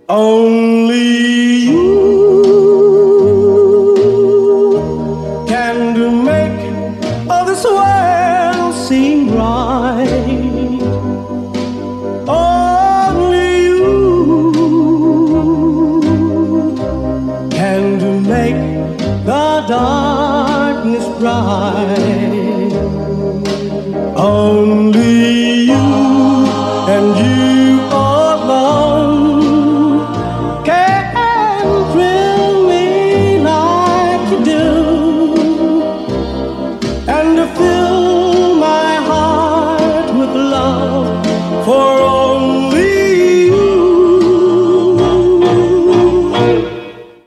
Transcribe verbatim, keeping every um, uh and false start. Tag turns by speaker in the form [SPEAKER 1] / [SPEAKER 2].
[SPEAKER 1] Only you can do make all this world seem right. Only you can do make the darkness bright. Only